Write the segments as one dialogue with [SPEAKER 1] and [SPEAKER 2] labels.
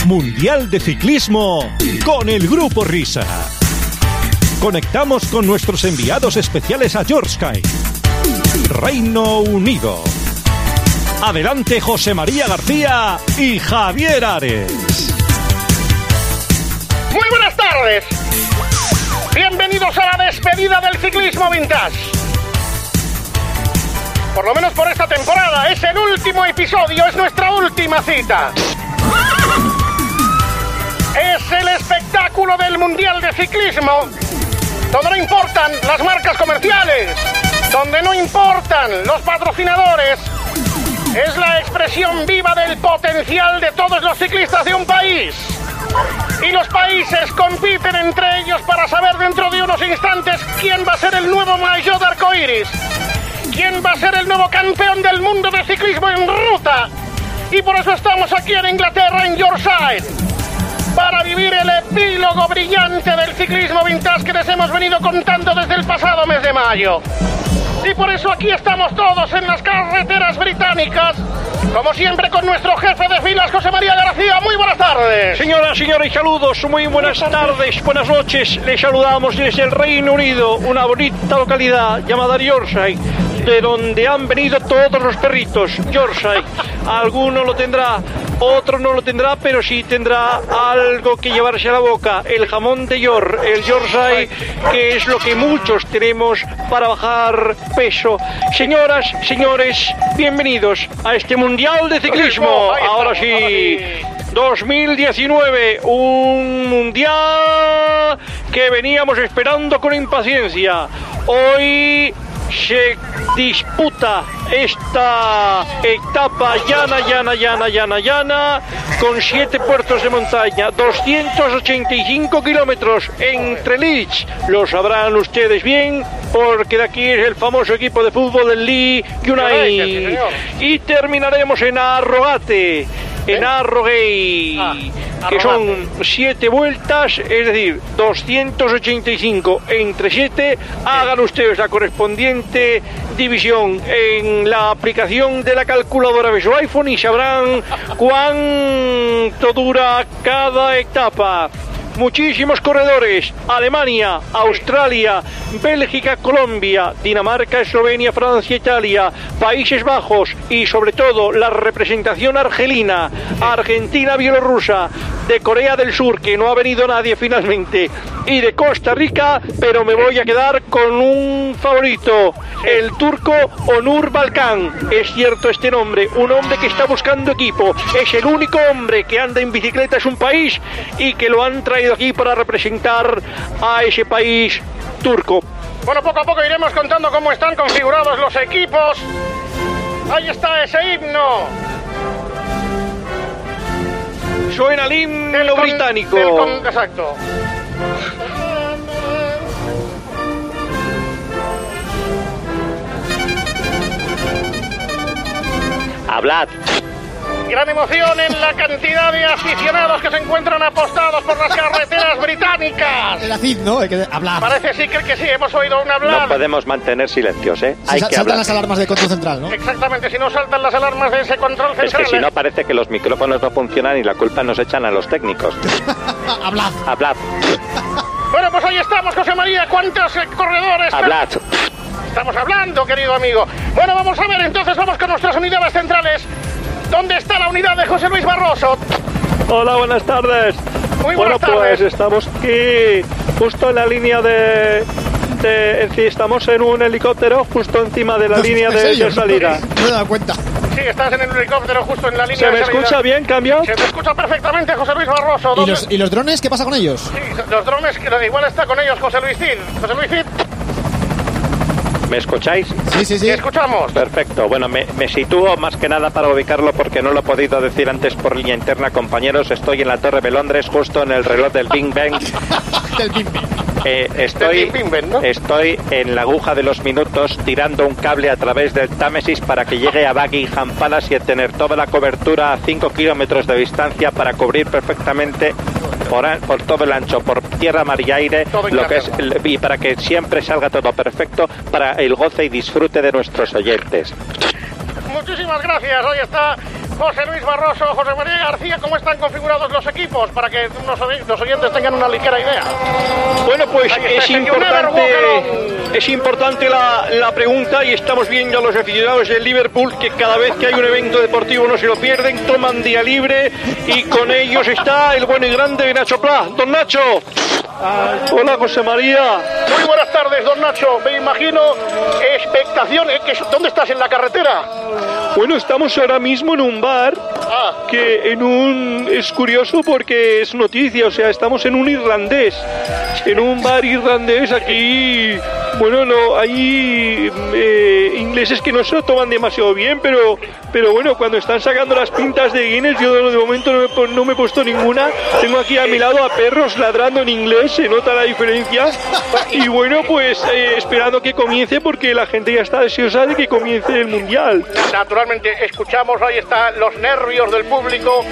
[SPEAKER 1] Mundial de Ciclismo con el Grupo Risa. Conectamos con nuestros enviados especiales a Yorkshire, Reino Unido. Adelante José María García y Javier Ares.
[SPEAKER 2] Muy buenas tardes. Bienvenidos a la despedida del ciclismo vintage. Por lo menos por esta temporada, es el último episodio, es nuestra última cita. Es el espectáculo del Mundial de Ciclismo, donde no importan las marcas comerciales, donde no importan los patrocinadores. Es la expresión viva del potencial de todos los ciclistas de un país. Y los países compiten entre ellos para saber dentro de unos instantes quién va a ser el nuevo maillot de arcoíris, quién va a ser el nuevo campeón del mundo de ciclismo en ruta. Y por eso estamos aquí en Inglaterra, en Yorkshire, para vivir el epílogo brillante del ciclismo vintage que les hemos venido contando desde el pasado mes de mayo. Y por eso aquí estamos todos en las carreteras británicas, como siempre con nuestro jefe de filas, José María García. Muy buenas tardes.
[SPEAKER 3] Señoras, señores, saludos, muy buenas tardes, buenas noches. Les saludamos desde el Reino Unido, una bonita localidad llamada Yorkshire, de donde han venido todos los perritos. Yorkshire, alguno lo tendrá, otro no lo tendrá, pero sí tendrá algo que llevarse a la boca: el jamón de York, el Yorkshire, que es lo que muchos tenemos para bajar peso. Señoras, señores, bienvenidos a este Mundial de Ciclismo. Ahora sí, 2019, un Mundial que veníamos esperando con impaciencia. Hoy se disputa esta etapa llana, con 7 puertos de montaña, 285 kilómetros entre Leeds. Lo sabrán ustedes bien, porque de aquí es el famoso equipo de fútbol del Leeds United. Y terminaremos en Harrogate, en Harrogate, que son 7 vueltas, es decir, 285 entre 7. Hagan ustedes la correspondiente división en la aplicación de la calculadora de su iPhone y sabrán cuánto dura cada etapa. Muchísimos corredores: Alemania, Australia, Bélgica, Colombia, Dinamarca, Eslovenia, Francia, Italia, Países Bajos y sobre todo la representación argelina, Argentina, Bielorrusia, de Corea del Sur, que no ha venido nadie finalmente, y de Costa Rica, pero me voy a quedar con un favorito, el turco Onur Balkan. Es cierto este nombre, un hombre que está buscando equipo, es el único hombre que anda en bicicleta en un país y que lo han traído aquí para representar a ese país turco.
[SPEAKER 2] Bueno, poco a poco iremos contando cómo están configurados los equipos. Ahí está ese himno.
[SPEAKER 3] Suena el himno británico.
[SPEAKER 2] Exacto.
[SPEAKER 3] Hablad.
[SPEAKER 2] Gran emoción en la cantidad de aficionados que se encuentran apostados por las carreteras británicas.
[SPEAKER 4] El ACID, ¿no? Hay que hablar.
[SPEAKER 2] Parece sí que sí, hemos oído un hablar.
[SPEAKER 5] No podemos mantener silencios, ¿eh?
[SPEAKER 4] Hay que saltan hablar. Las alarmas de control central, ¿no?
[SPEAKER 2] Exactamente, si no saltan las alarmas de ese control central.
[SPEAKER 5] Es que si no parece que los micrófonos no funcionan y la culpa nos echan a los técnicos.
[SPEAKER 4] Hablad.
[SPEAKER 5] Hablad.
[SPEAKER 2] Bueno, pues ahí estamos, José María. ¿Cuántos corredores?
[SPEAKER 5] Hablad.
[SPEAKER 2] Estamos hablando, querido amigo. Bueno, vamos a ver, entonces vamos con nuestras unidades centrales. ¿Dónde está la unidad de José Luis Barroso?
[SPEAKER 3] Hola, buenas tardes.
[SPEAKER 2] Muy buenas tardes.
[SPEAKER 3] Pues estamos aquí justo en la línea estamos en un helicóptero justo encima de la línea de salida.
[SPEAKER 4] No me he dado cuenta.
[SPEAKER 2] Sí, estás en el helicóptero justo en la línea
[SPEAKER 3] de salida. ¿Se me escucha bien, cambio?
[SPEAKER 2] Se te escucha perfectamente, José Luis Barroso.
[SPEAKER 4] ¿Y los drones? ¿Qué pasa con ellos?
[SPEAKER 2] Sí, los drones, igual está con ellos José Luis Cid. José Luis Cid.
[SPEAKER 5] ¿Me escucháis?
[SPEAKER 4] Sí.
[SPEAKER 2] ¿Me escuchamos?
[SPEAKER 5] Perfecto. Bueno, me sitúo más que nada para ubicarlo porque no lo he podido decir antes por línea interna, compañeros. Estoy en la Torre de Londres, justo en el reloj del Big Bang.
[SPEAKER 4] Del Big Bang.
[SPEAKER 5] Estoy en la aguja de los minutos tirando un cable a través del Támesis para que llegue a Buckingham Palace y tener toda la cobertura a 5 kilómetros de distancia para cubrir perfectamente por todo el ancho, por tierra, mar y aire, lo que es, y para que siempre salga todo perfecto para el goce y disfrute de nuestros oyentes.
[SPEAKER 2] Muchísimas gracias. Ahí está José Luis Barroso, José María García, ¿cómo están configurados los equipos? Para que los oyentes tengan una ligera idea.
[SPEAKER 3] Bueno, pues es importante la pregunta, y estamos viendo a los aficionados del Liverpool que cada vez que hay un evento deportivo no se lo pierden, toman día libre, y con ellos está el bueno y grande Nacho Pla. Don Nacho. Hola, José María.
[SPEAKER 2] Muy buenas tardes, don Nacho. Me imagino expectación. ¿Dónde estás? ¿En la carretera?
[SPEAKER 3] Bueno, estamos ahora mismo en un bar es curioso porque es noticia, o sea, estamos en un irlandés, en un bar irlandés aquí. Bueno, no, hay ingleses que no se lo toman demasiado bien, pero bueno, cuando están sacando las pintas de Guinness, yo de momento no me he puesto ninguna. Tengo aquí a mi lado a perros ladrando en inglés, se nota la diferencia. Y bueno, pues esperando que comience, porque la gente ya está deseosa de que comience el Mundial.
[SPEAKER 2] Naturalmente, escuchamos, ahí están los nervios del público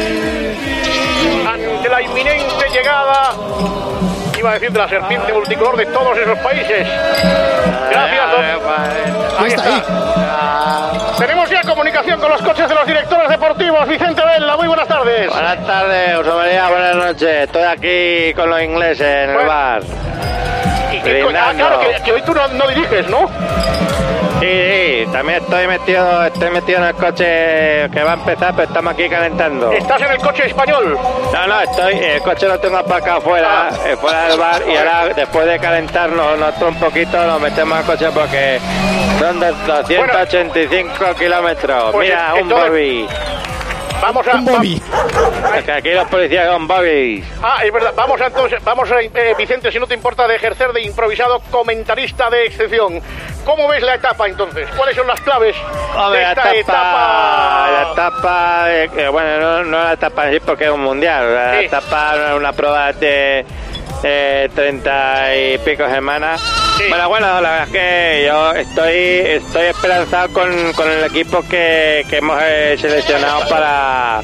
[SPEAKER 2] ante la inminente llegada, iba a decir, de la serpiente multicolor de todos esos países. Gracias, don. Ahí está. Tenemos ya comunicación con los coches de los directores deportivos. Vicente Vela, muy buenas tardes.
[SPEAKER 5] Buenas tardes, José María, buenas noches. Estoy aquí con los ingleses en el bar.
[SPEAKER 2] Claro, que hoy tú no diriges, ¿no?
[SPEAKER 5] Sí, también estoy metido en el coche que va a empezar, pero estamos aquí calentando.
[SPEAKER 2] ¿Estás en el coche español?
[SPEAKER 5] No, el coche lo tengo aparcado fuera del bar, y ahora, después de calentarnos un poquito, nos metemos al coche porque son 285 kilómetros.
[SPEAKER 2] Pues
[SPEAKER 5] mira, un Bobby.
[SPEAKER 4] Un Bobby.
[SPEAKER 5] Aquí los policías son Bobby.
[SPEAKER 2] Es verdad. Vamos a Vicente, si no te importa, de ejercer de improvisado comentarista de excepción. ¿Cómo ves la etapa entonces? ¿Cuáles son las claves de esta etapa?
[SPEAKER 5] La etapa, bueno, no la etapa en sí porque es un mundial. La etapa no es una prueba de 30 y pico semanas. Sí. Bueno, la verdad es que yo estoy esperanzado con el equipo que hemos seleccionado para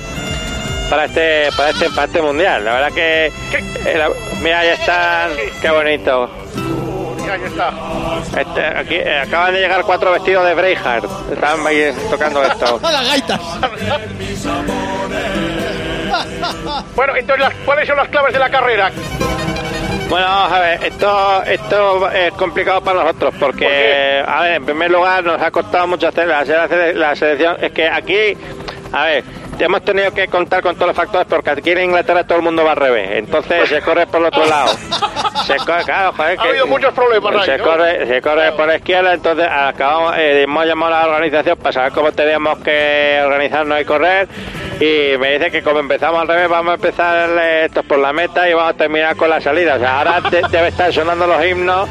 [SPEAKER 5] este mundial. La verdad que mira, ya están, qué bonito.
[SPEAKER 2] Ahí está.
[SPEAKER 5] Aquí acaban de llegar 4 vestidos de Braveheart. Estaban ahí tocando esto.
[SPEAKER 4] Las gaitas.
[SPEAKER 2] Bueno, entonces, ¿cuáles son las claves de la carrera?
[SPEAKER 5] Bueno, vamos a ver, esto es complicado para nosotros porque, a ver, en primer lugar nos ha costado mucho hacer la selección. Es que aquí, a ver, hemos tenido que contar con todos los factores porque aquí en Inglaterra todo el mundo va al revés, entonces se corre por el otro lado. Claro, joder,
[SPEAKER 2] ha habido muchos problemas.
[SPEAKER 5] Se corre por la izquierda, entonces hemos llamado a la organización para saber cómo teníamos que organizarnos y correr. Y me dice que como empezamos al revés, vamos a empezar esto por la meta y vamos a terminar con la salida. O sea, ahora debe estar sonando los himnos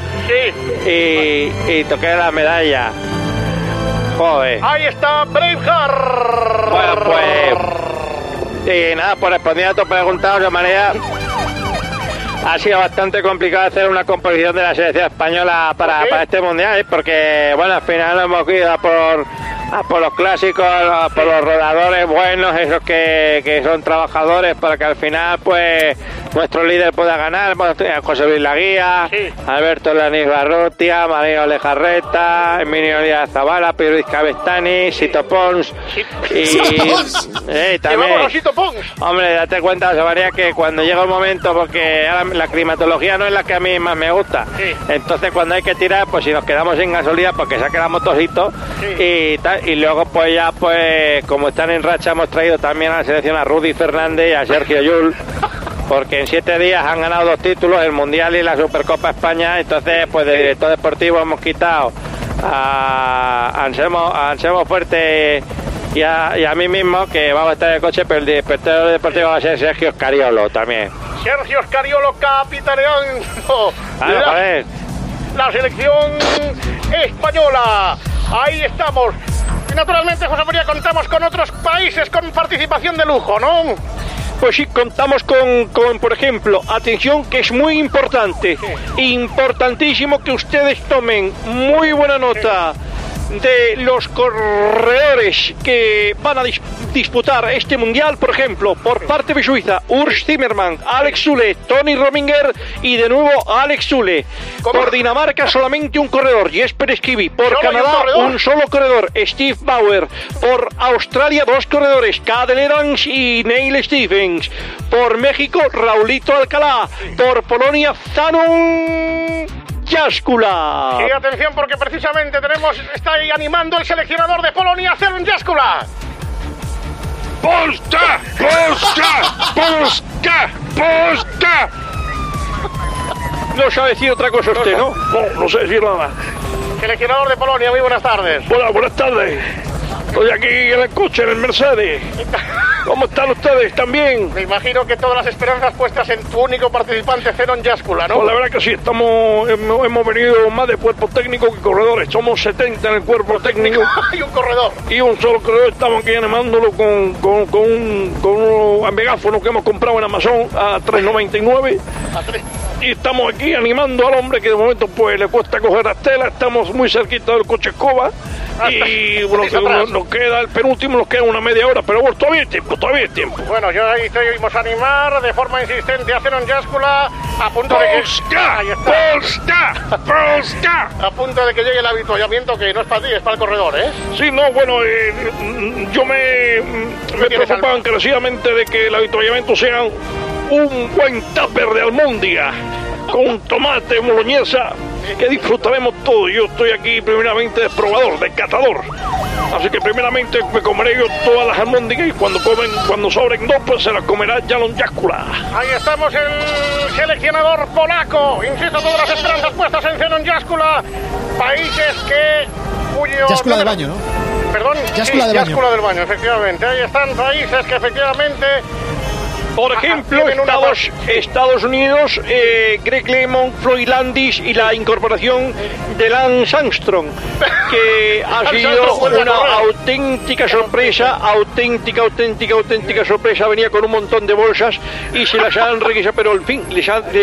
[SPEAKER 5] y toqué la medalla. Joder.
[SPEAKER 2] Ahí está Braveheart.
[SPEAKER 5] Bueno, pues... Y nada, pues respondiendo a tu pregunta, de manera... Ha sido bastante complicado hacer una composición de la selección española para este mundial, porque, bueno, al final hemos ido a por los clásicos, por los rodadores buenos, esos que son trabajadores, para que al final, pues, nuestro líder pueda ganar. José Luis Laguía, Alberto Lanís Barrutia, Marino Lejarreta, Emilio Díaz Zavala, Pedro Luis Cabestany, Sito Pons.
[SPEAKER 2] También. Sito Pons.
[SPEAKER 5] Hombre, date cuenta, José María, que cuando llega un momento, porque ahora la climatología no es la que a mí más me gusta. Entonces, cuando hay que tirar, pues si nos quedamos sin gasolina, porque saque la motocito y tal. Y luego, pues ya, pues como están en racha, hemos traído también a la selección a Rudy Fernández y a Sergio Llull, porque en 7 días han ganado 2 títulos, el Mundial y la Supercopa España. Entonces, pues de director deportivo hemos quitado a Anselmo Fuerte y a mí mismo, que vamos a estar en el coche, pero el director deportivo va a ser Sergio Scariolo también.
[SPEAKER 2] Sergio Scariolo capitaneando la selección española. Ahí estamos. Y naturalmente, José María, contamos con otros países con participación de lujo, ¿no?
[SPEAKER 3] Pues sí, contamos con, por ejemplo, atención, que es muy importante, importantísimo que ustedes tomen muy buena nota. de los corredores que van a disputar este mundial, por ejemplo, por parte de Suiza, Urs Zimmermann, Alex Zülle, Tony Rominger y de nuevo Alex Zülle. Por Dinamarca solamente un corredor, Jesper Skibby. Por Canadá un solo corredor, Steve Bauer. Por Australia 2 corredores, Cadel Evans y Neil Stephens. Por México Raulito Alcalá. Por Polonia Zenon Jaskula.
[SPEAKER 2] Y atención porque precisamente está ahí animando el seleccionador de Polonia, Zenon Jaskula.
[SPEAKER 3] ¡Polska! ¡Polska! ¡Polska! ¡Polska! No sabe decir otra cosa usted, ¿no?
[SPEAKER 6] No sé decir nada.
[SPEAKER 2] Seleccionador de Polonia, muy buenas tardes.
[SPEAKER 6] Buenas tardes. Estoy aquí en el coche, en el Mercedes. ¿Cómo están ustedes? ¿Están bien?
[SPEAKER 2] Me imagino que todas las esperanzas puestas en tu único participante, Zenon Jaskula, ¿no?
[SPEAKER 6] Pues la verdad que sí, hemos venido más de cuerpo técnico que corredores. Somos 70 en el cuerpo técnico.
[SPEAKER 2] Y un corredor.
[SPEAKER 6] Y un solo corredor. Estamos aquí animándolo con un megáfono que hemos comprado en Amazon a $3.99. Y estamos aquí animando al hombre que de momento pues le cuesta coger las telas. Estamos muy cerquita del coche escoba. Y bueno, nos queda el penúltimo, nos queda una media hora, pero bueno, todavía hay tiempo.
[SPEAKER 2] Bueno, yo ahí seguimos a animar de forma insistente a Zenon Jaskula a punto de que...
[SPEAKER 6] Ahí está. ¡Polska!
[SPEAKER 2] A punto de que llegue el avituallamiento, que no es para ti, es para el corredor, ¿eh?
[SPEAKER 6] Sí, no, bueno, yo me preocupa encarecidamente de que el avituallamiento sea un buen tupper de almóndiga con tomate, boloñesa, que disfrutaremos todo. Yo estoy aquí primeramente de probador, de catador. Así que primeramente me comeré yo todas las almóndigas y cuando sobren 2, pues se las comerá Zenon Jaskula.
[SPEAKER 2] Ahí estamos el seleccionador polaco. Insisto, todas las esperanzas puestas en Zenon Jaskula. Países cuyo...
[SPEAKER 7] Jaskula de baño, ¿no?
[SPEAKER 2] Perdón,
[SPEAKER 7] Jaskula
[SPEAKER 2] del baño, efectivamente. Ahí están países que efectivamente...
[SPEAKER 3] Por ejemplo, Estados Unidos, Greg LeMond, Floyd Landis y la incorporación de Lance Armstrong, que ha sido una auténtica sorpresa, auténtica sorpresa. Venía con un montón de bolsas y se las han requisado, pero en fin, les ha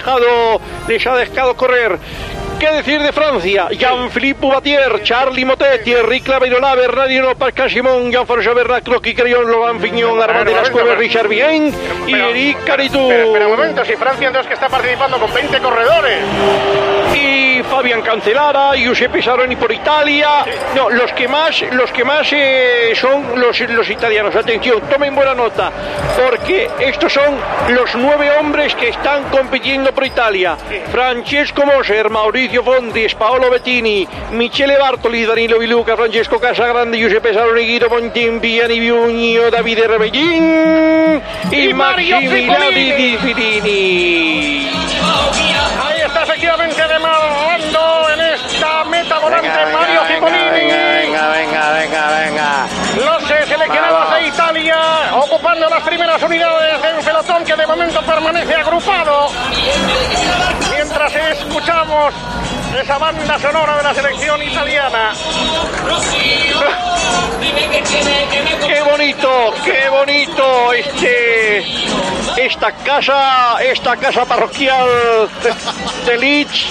[SPEAKER 3] dejado correr. ¿Qué decir de Francia? Jean-Philippe Boubatier, Charlie Motet, Thierry Claverola, Bernardino Pascal Simon, Jean-François Bernat, Croqui Crillon, Laurent Fignon, Armand de las Cuevas, Richard Bien y Eric Caritou.
[SPEAKER 2] Pero un momento, si Francia entonces que está participando con 20 corredores.
[SPEAKER 3] Y Fabian Cancellara, Giuseppe Saroni por Italia. No, los que más son los italianos. Atención, tomen buena nota, porque estos son los 9 hombres que están compitiendo por Italia. Francesco Moser, Maurizio Fondris, Paolo Bettini, Michele Bartoli, Danilo Viluca, Francesco Casagrande, Giuseppe Saroni, Guido Bontempi, Gianni Viugno, Davide Rebellin y Massimiliano Di Filini.
[SPEAKER 2] Ahí está efectivamente demandando en esta meta volante Mario Cipollini.
[SPEAKER 5] Venga.
[SPEAKER 2] Los seleccionados de Italia ocupando las primeras unidades de un pelotón que de momento permanece agrupado. Mientras escuchamos esa banda sonora de la selección italiana.
[SPEAKER 3] Qué bonito esta casa parroquial de Leeds.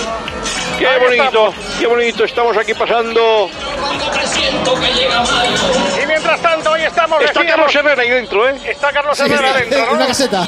[SPEAKER 3] Qué bonito, estamos aquí pasando.
[SPEAKER 2] Y mientras tanto, hoy estamos...
[SPEAKER 3] Está Carlos Herrera ahí dentro, ¿eh?
[SPEAKER 2] Está Carlos Herrera dentro, ¿no?
[SPEAKER 7] En una caseta.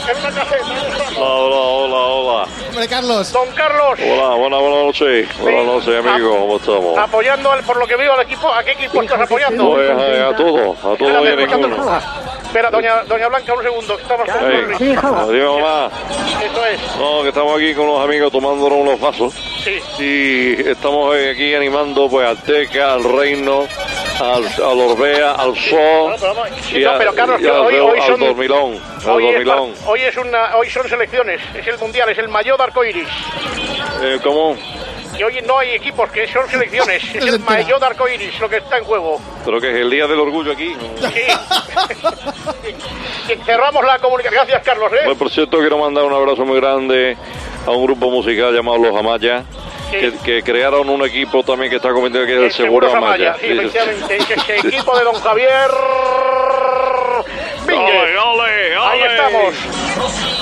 [SPEAKER 5] Hola.
[SPEAKER 7] Hombre, Carlos.
[SPEAKER 2] Don Carlos.
[SPEAKER 5] Hola, buenas noches. Buenas noches, amigo. ¿Cómo estamos?
[SPEAKER 2] Apoyando, por lo que veo, al equipo. ¿A qué equipo estás apoyando?
[SPEAKER 5] Pues a todos y a ninguno.
[SPEAKER 2] Espera, doña Blanca, un segundo. Estamos con
[SPEAKER 5] Hey, adiós, mamá.
[SPEAKER 2] Eso es.
[SPEAKER 5] No, que estamos aquí con los amigos tomándonos unos vasos.
[SPEAKER 2] Sí.
[SPEAKER 5] Y estamos aquí animando pues al Teca, al Reino, al Orbea, al Sol
[SPEAKER 2] pero Carlos,
[SPEAKER 5] hoy son, al Dormilón.
[SPEAKER 2] Hoy son selecciones, es el mundial, es el maillot de arcoiris.
[SPEAKER 5] ¿Cómo?
[SPEAKER 2] Y hoy no hay equipos, que son selecciones, es el maillot de arcoiris lo que está en juego.
[SPEAKER 5] ¿Pero que es el día del orgullo aquí?
[SPEAKER 2] Sí. Y cerramos la comunicación. Gracias, Carlos.
[SPEAKER 5] Bueno, por cierto, quiero mandar un abrazo muy grande a un grupo musical llamado Los Amaya. Que crearon un equipo también que está comentando que es el Seguro Amaya.
[SPEAKER 2] Sí, efectivamente, ese equipo de don Javier Vingue.
[SPEAKER 6] ¡Ole!
[SPEAKER 2] Ahí estamos.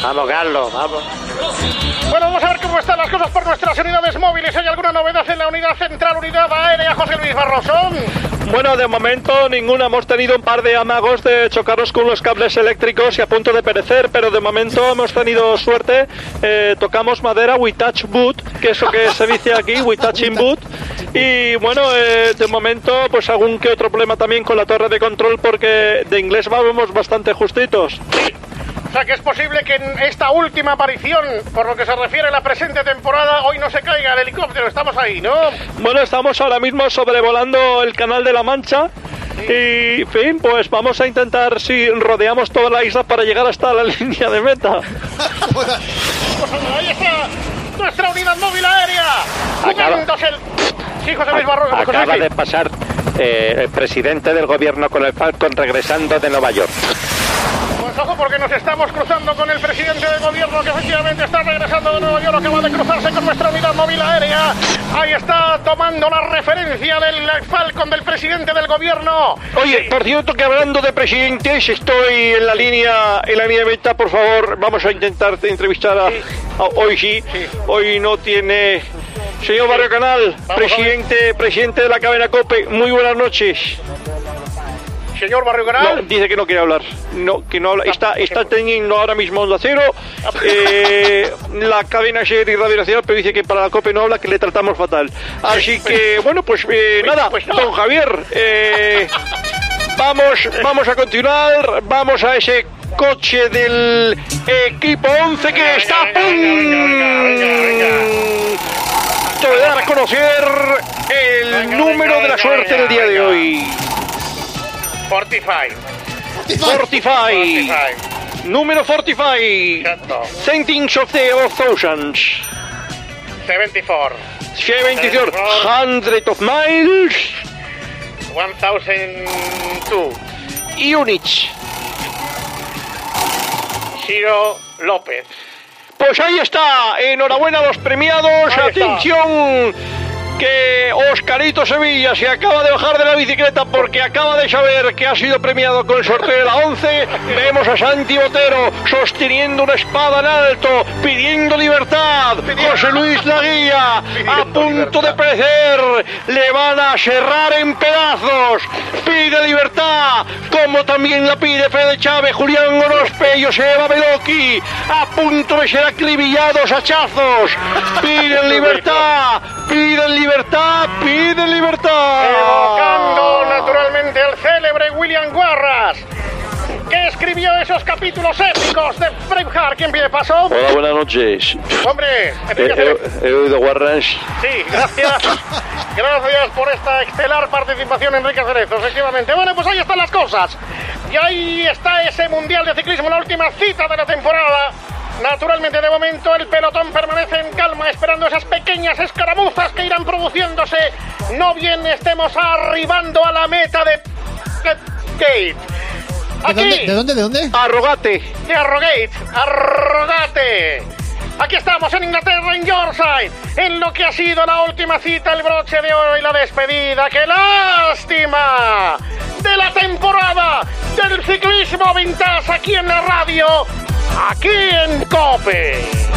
[SPEAKER 5] Vamos, Carlos, vamos.
[SPEAKER 2] Bueno, vamos a ver cómo están las cosas por nuestras unidades móviles. ¿Hay alguna novedad en la unidad central, unidad aérea, José Luis Barroso?
[SPEAKER 3] Bueno, de momento ninguna. Hemos tenido un par de amagos de chocarnos con los cables eléctricos y a punto de perecer, pero de momento hemos tenido suerte. Tocamos madera, we touch wood, que es lo que se dice aquí, we touching wood. Y bueno, de momento pues algún que otro problema también con la torre de control, porque de inglés vamos bastante justitos.
[SPEAKER 2] O sea que es posible que en esta última aparición, por lo que se refiere a la presente temporada, hoy no se caiga el helicóptero. Estamos ahí, ¿no?
[SPEAKER 3] Bueno, estamos ahora mismo sobrevolando el Canal de la Mancha. Y, en fin, pues vamos a intentar si rodeamos toda la isla para llegar hasta la línea de meta.
[SPEAKER 2] Pues ahí está nuestra unidad móvil aérea. Sí, José Luis Barroso.
[SPEAKER 5] Acaba de pasar el presidente del gobierno con el Falcon regresando de Nueva York.
[SPEAKER 2] Pues ojo, porque nos estamos cruzando con el presidente del gobierno, que efectivamente está regresando de Nueva York, acaba de cruzarse con nuestra unidad móvil aérea. Ahí está tomando la referencia del Falcon del presidente del gobierno.
[SPEAKER 3] Oye, por cierto que hablando de presidentes, estoy en la línea de meta, por favor, vamos a intentar entrevistar a hoy sí, hoy no tiene... Señor Barrio Canal, presidente de la cadena COPE, muy buenas noches.
[SPEAKER 2] Señor Barrio Canal.
[SPEAKER 3] No, dice que no quiere hablar. No, que no habla. Está teniendo ahora mismo Onda Cero. La cadena es de Radio Nacional, pero dice que para la COPE no habla, que le tratamos fatal. Así que, bueno, pues nada, don Javier, vamos a continuar. Vamos a ese coche del equipo 11 que está a punto de dar a conocer el número de la suerte del día de hoy. 45. Número 45. Centings of the thousands.
[SPEAKER 2] 74.
[SPEAKER 3] 100 of miles.
[SPEAKER 2] 1002.
[SPEAKER 3] Units.
[SPEAKER 2] Ciro López.
[SPEAKER 3] Pues ahí está. Enhorabuena a los premiados. Atención. Que Oscarito Sevilla se acaba de bajar de la bicicleta porque acaba de saber que ha sido premiado con el sorteo de la 11. Vemos a Santi Botero sosteniendo una espada en alto, pidiendo libertad. José Luis Laguía a punto de perecer. Le van a serrar en pedazos. Pide libertad, como también la pide Fede Chávez, Julián Gorospe y Joseba Beloki, a punto de ser acribillados a hachazos. Piden libertad, piden libertad.
[SPEAKER 2] Evocando naturalmente al célebre William Guarras, que escribió esos capítulos épicos de Braveheart. ¿Quién pide paso?
[SPEAKER 3] Hola, buenas noches.
[SPEAKER 2] Hombre,
[SPEAKER 3] he oído Guarras.
[SPEAKER 2] Sí, gracias. Gracias por esta estelar participación, Enrique Cerezo, efectivamente. Bueno, pues ahí están las cosas. Y ahí está ese Mundial de Ciclismo, la última cita de la temporada. Naturalmente, de momento, el pelotón permanece en calma, esperando esas pequeñas escaramuzas que irán produciéndose. No bien estemos arribando a la meta de Gate. Aquí.
[SPEAKER 7] ¿De dónde?
[SPEAKER 3] Arrogate.
[SPEAKER 2] De Arrogate. Aquí estamos en Inglaterra, en Yorkshire, en lo que ha sido la última cita, el broche de oro y la despedida. ¡Qué lástima! De la temporada del ciclismo vintage aquí en la radio, aquí en COPE.